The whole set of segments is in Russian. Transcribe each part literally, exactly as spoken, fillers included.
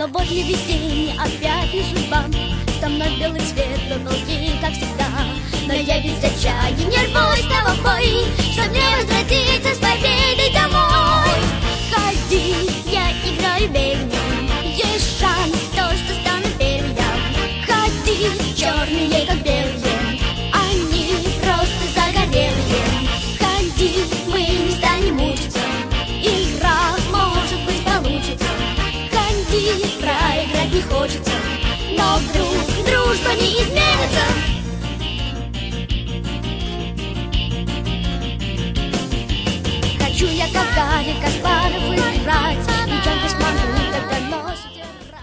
Но вот не весенний, опять не судьба. Там вновь белый цвет, но долгий, как всегда. Но я без отчаяния не рвусь на бой, чтоб мне возвратиться с победой домой. Ходи, я играю бельем, есть шанс, то, что стану первым. Ходи, черные, как белые, они просто загорелые. Ходи, мы не станем мучиться, игра, может быть, получится. Ходи, проиграть не хочется, но вдруг дружба не изменится. Хочу я, как Гарри Каспаров, играть, девчонки смогу тогда нос удержать.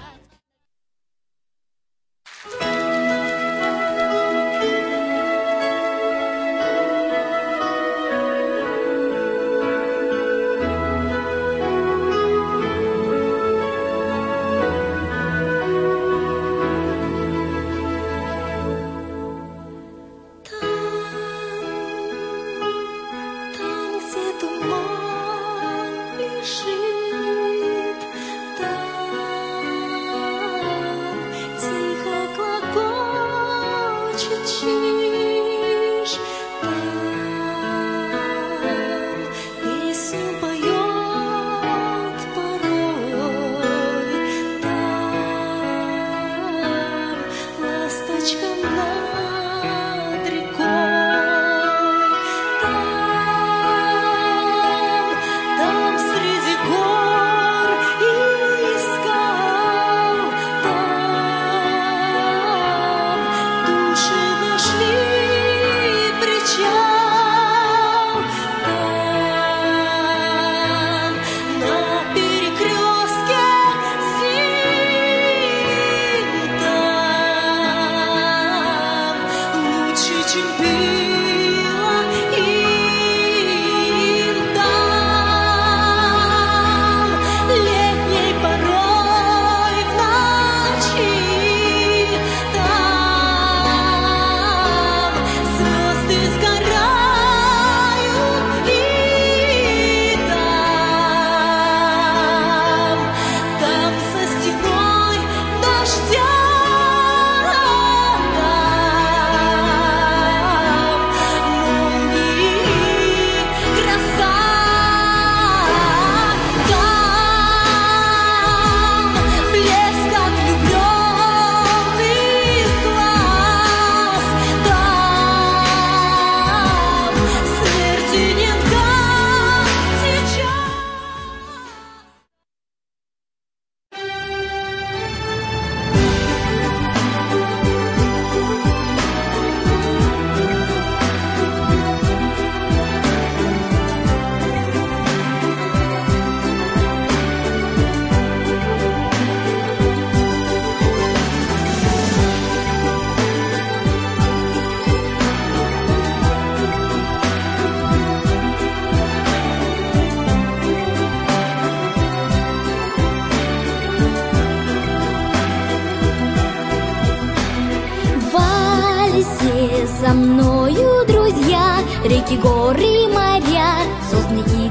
За мною, друзья, реки, горы, моря, сосны и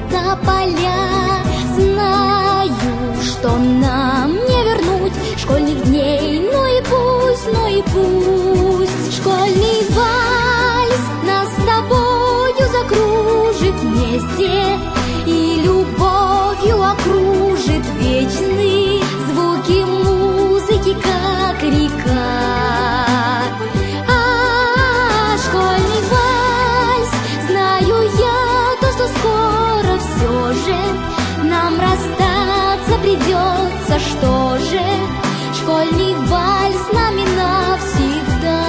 тополя. Знаю, что нам не вернуть школьных дней, ну и пусть, ну и пусть. Школьный вальс нас с тобою закружит вместе и любовью окружит вечные звуки музыки, как река. Нам расстаться придется, что же, школьный вальс с нами навсегда.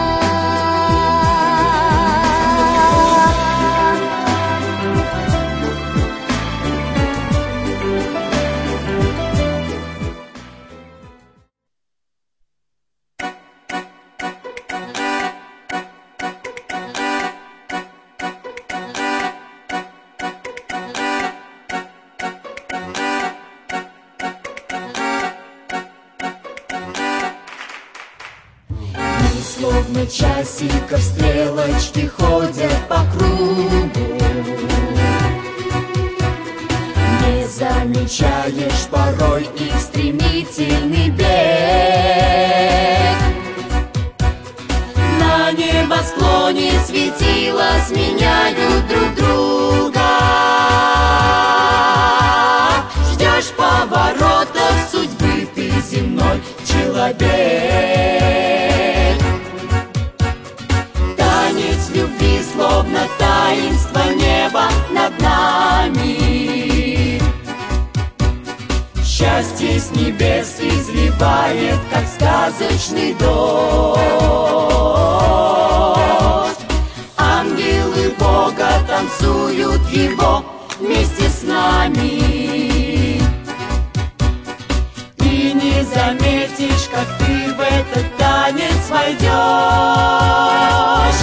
Словно часиков стрелочки ходят по кругу. Не не замечаешь порой их стремительный бег. На небосклоне светила сменяют друг друга. Ждешь поворотов судьбы ты, земной человек. Танец любви, словно таинство неба над нами. Счастье с небес изливает, как сказочный дождь. Ангелы Бога танцуют его вместе с нами. И не заметишь, как ты в этот танец войдешь.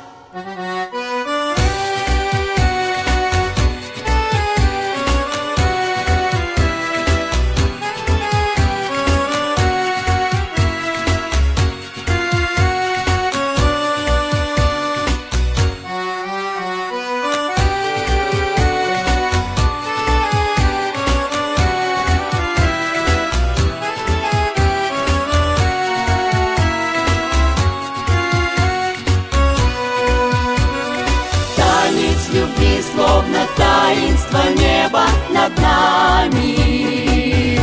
Любви, словно таинство неба над нами.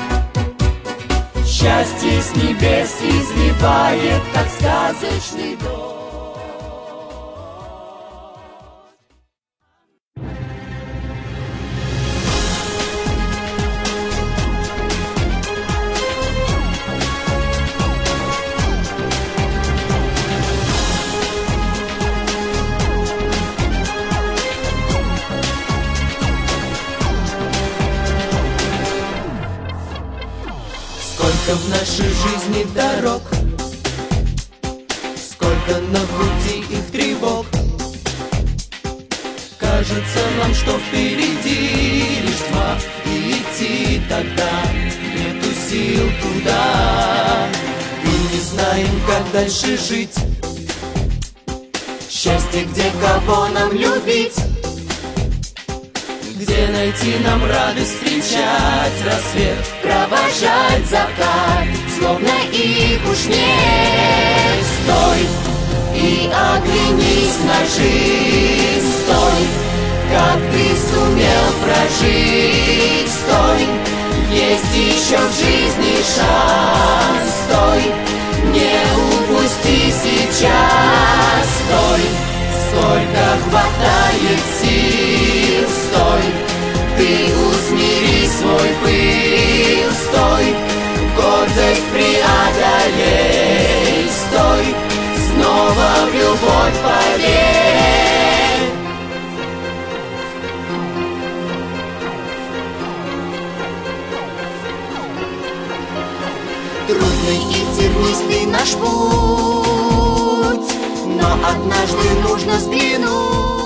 Счастье с небес изливает, как сказочный дождь. Сколько в нашей жизни дорог, сколько на пути их тревог. Кажется нам, что впереди лишь тьма, и идти тогда нету сил туда. И не знаем, как дальше жить. Счастье, где, кого нам любить, где найти нам радость, встречать рассвет, провожать закат, словно их уж нет. Стой и оглянись на жизнь. Стой, как ты сумел прожить. Стой, есть еще в жизни шанс. Стой, не упусти сейчас. Стой, сколько хватает сил. Стой, ты усмири свой пыл. Стой, гордость преодолей. Стой, снова в любовь поверь. Трудный и тернистый наш путь, но однажды нужно взглянуть